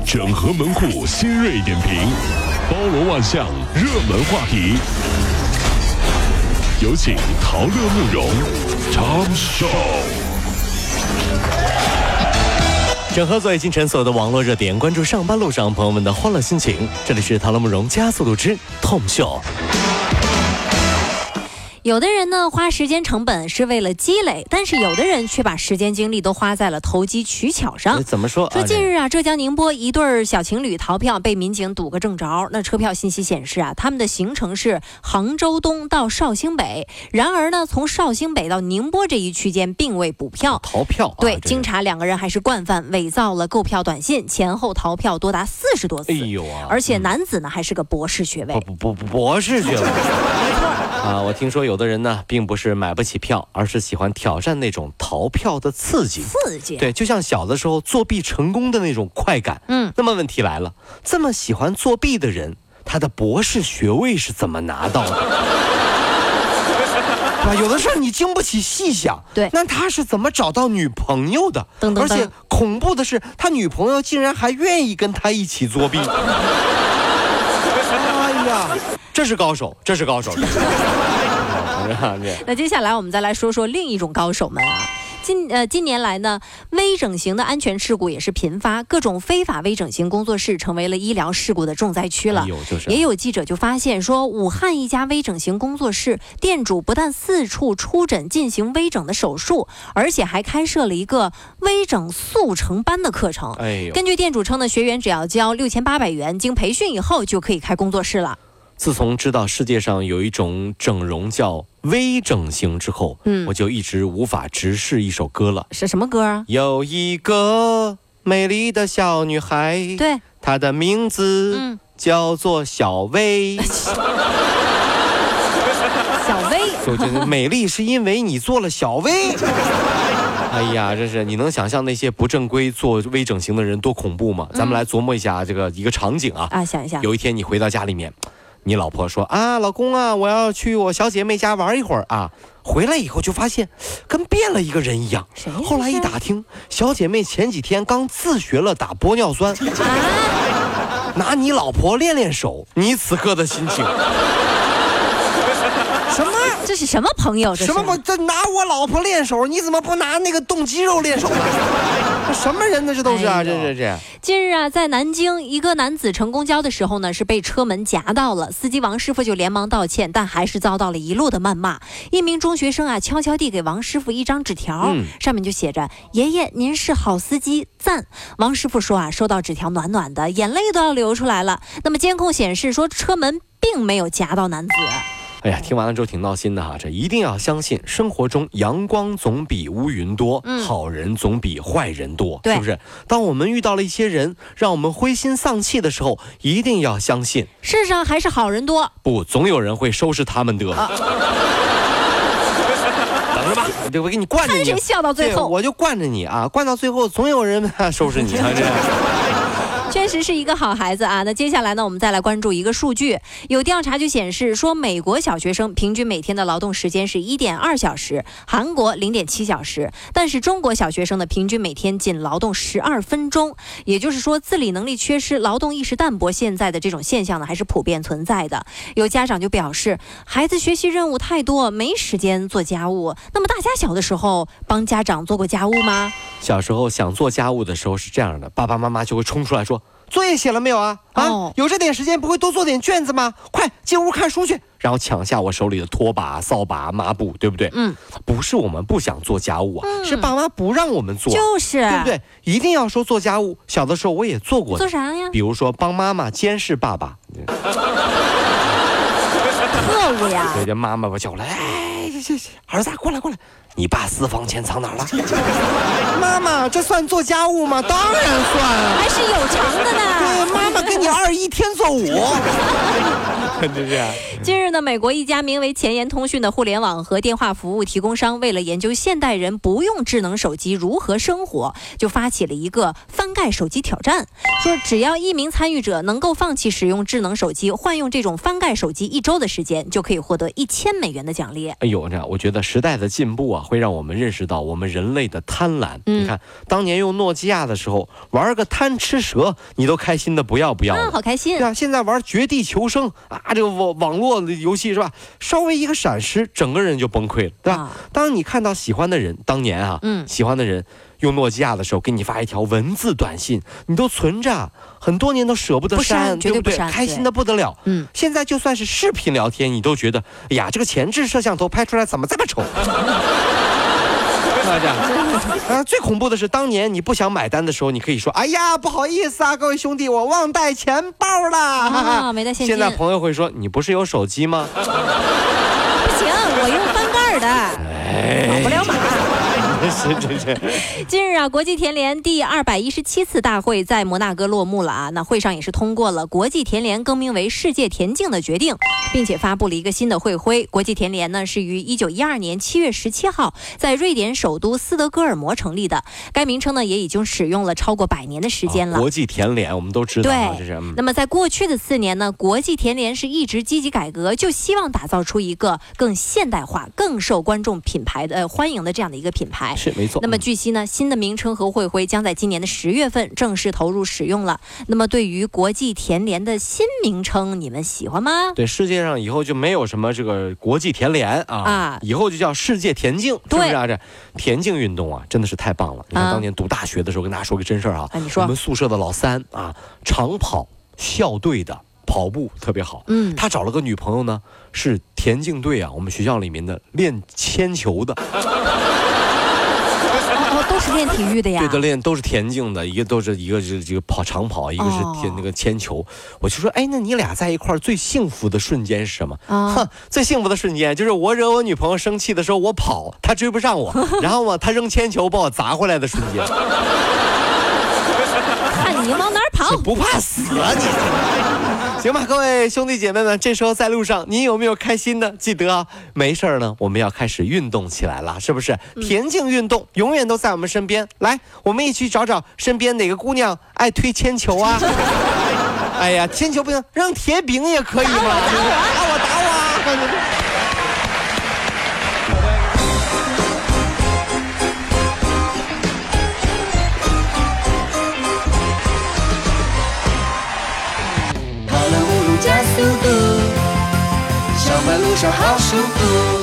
整合门户新锐点评，包罗万象，热门话题。有请陶乐慕容 Tom Show。 整合最近晨所有的网络热点，关注上班路上朋友们的欢乐心情。这里是陶乐慕容加速度之 Tom Show。 有的人呢花时间成本是为了积累，但是有的人却把时间精力都花在了投机取巧上。 怎么说？ 说近日啊，浙江宁波一对小情侣逃票被民警堵个正着。那车票信息显示啊，他们的行程是杭州东到绍兴北，然而呢，从绍兴北到宁波这一区间并未补票。 逃票？ 对，经查两个人还是惯犯，伪造了购票短信，前后逃票多达40多次。 哎呦啊！ 而且男子呢还是个博士学位。 博士学位。没错。啊，我听说有的人呢，并不是买不起票，而是喜欢挑战那种逃票的刺激。对，就像小的时候作弊成功的那种快感。那么问题来了，这么喜欢作弊的人，他的博士学位是怎么拿到的？对吧？有的事儿你经不起细想。 对， 那他是怎么找到女朋友的？而且恐怖的是，他女朋友竟然还愿意跟他一起作弊。哎呀，这是高手，这是高手。 那接下来我们再来说说另一种高手们啊。近年来呢，微整形的安全事故也是频发，各种非法微整形工作室成为了医疗事故的重灾区了。也有记者就发现说，武汉一家微整形工作室店主不但四处出诊进行微整的手术，而且还开设了一个微整速成班的课程。根据店主称呢，学员只要交6800元，经培训以后就可以开工作室了。 自从知道世界上有一种整容叫微整形之后，我就一直无法直视一首歌了。 是什么歌啊？ 有一个美丽的小女孩， 对， 她的名字叫做小薇。 小薇， 我觉得美丽是因为你做了小薇。哎呀，真是，你能想象那些不正规做微整形的人多恐怖吗？咱们来琢磨一下一个场景啊， 想一下， 有一天你回到家里面，你老婆说啊，老公啊，我要去我小姐妹家玩一会儿啊。回来以后就发现跟变了一个人一样。后来一打听，小姐妹前几天刚自学了打玻尿酸。拿你老婆练练手，你此刻的心情。什么？ 这是什么朋友？ 什么？这拿我老婆练手，你怎么不拿那个动肌肉练手呢？这什么人呢？这都是啊，这。 近日啊，在南京，一个男子乘公交的时候呢，是被车门夹到了，司机王师傅就连忙道歉，但还是遭到了一路的谩骂。一名中学生啊，悄悄地给王师傅一张纸条，上面就写着：“爷爷，您是好司机，赞。”王师傅说啊，收到纸条暖暖的，眼泪都要流出来了。那么监控显示说，车门并没有夹到男子。 哎呀，听完了之后挺闹心的哈，这一定要相信，生活中阳光总比乌云多，好人总比坏人多，是不是？当我们遇到了一些人让我们灰心丧气的时候，一定要相信， 世上还是好人多， 不，总有人会收拾他们的。等着吧，我给你惯着你， 看谁笑到最后， 我就惯着你啊，惯到最后总有人收拾你啊，这。 确实是一个好孩子啊。那接下来呢，我们再来关注一个数据，有调查就显示说，美国小学生平均每天的劳动时间是1.2小时，韩国0.7小时，但是中国小学生的平均每天仅劳动12分钟。也就是说，自理能力缺失、劳动意识淡薄，现在的这种现象呢，还是普遍存在的。有家长就表示，孩子学习任务太多，没时间做家务。那么大家小的时候帮家长做过家务吗？ 小时候想做家务的时候是这样的，爸爸妈妈就会冲出来说，作业写了没有啊？有这点时间不会多做点卷子吗？快进屋看书去，然后抢下我手里的拖把、扫把、抹布，对不对？不是我们不想做家务啊，是爸妈不让我们做， 就是对不对？一定要说做家务。小的时候我也做过， 做啥呀？ 比如说帮妈妈监视爸爸， 特务呀！ 对，这妈妈把叫来，儿子过来，你爸私房钱藏哪儿了？妈妈，这算做家务吗？当然算， 还是有偿的呢。 对，妈妈跟你2一天做5。 真是。 近日呢，美国一家名为前沿通讯的互联网和电话服务提供商，为了研究现代人不用智能手机如何生活，就发起了一个翻盖手机挑战，说只要1名参与者能够放弃使用智能手机，换用这种翻盖手机1周的时间，就可以获得$1000的奖励。 哎呦，我觉得时代的进步啊，会让我们认识到我们人类的贪婪。你看，当年用诺基亚的时候，玩个贪吃蛇，你都开心的不要不要的， 好开心。 对啊，现在玩绝地求生啊，这个网络的游戏是吧？稍微一个闪失，整个人就崩溃了，对吧？当你看到喜欢的人，当年啊，喜欢的人用诺基亚的时候，给你发一条文字短信，你都存着，很多年都舍不得删， 绝对不删， 开心的不得了。现在就算是视频聊天，你都觉得，哎呀，这个前置摄像头拍出来怎么这么丑？最恐怖的是，当年你不想买单的时候，你可以说：“哎呀，不好意思啊，各位兄弟，我忘带钱包了。” 没带现金。 现在朋友会说：“你不是有手机吗？”不行，我用翻盖的，跑不了马。近日啊，国际田联第217次大会在摩纳哥落幕了啊。那会上也是通过了国际田联更名为世界田径的决定，并且发布了一个新的会徽。国际田联呢是于1912年7月17号在瑞典首都斯德哥尔摩成立的，该名称呢也已经使用了超过100年的时间了。 国际田联我们都知道， 对， 这是。 那么在过去的4年呢，国际田联是一直积极改革，就希望打造出一个更现代化、更受观众品牌的欢迎的这样的一个品牌。 是没错。 那么据悉呢，新的名称和会徽将在今年的10月份正式投入使用了。那么对于国际田联的新名称，你们喜欢吗？ 对，世界上以后就没有什么这个国际田联啊，以后就叫世界田径，是不是啊？这田径运动啊，真的是太棒了。你看当年读大学的时候，跟大家说个真事儿啊， 你说， 我们宿舍的老三啊，长跑校队的。跑步特别好，他找了个女朋友呢，是田径队啊，我们学校里面的练铅球的。 都是练体育的呀。 对的，都是田径的，一个是这个长跑，一个是那个铅球。我就说，哎，那你俩在一块儿最幸福的瞬间是什么？最幸福的瞬间就是我惹我女朋友生气的时候，我跑，她追不上我，然后她扔铅球把我砸回来的瞬间。 看你往哪儿跑， 不怕死啊你！行吧，各位兄弟姐妹们，这时候在路上，你有没有开心的？记得啊，没事呢，我们要开始运动起来了，是不是？田径运动永远都在我们身边。来，我们一起找找身边哪个姑娘爱推铅球啊？哎呀，铅球不行，扔铁饼也可以嘛。打我！ 加速度，上班路上好舒服。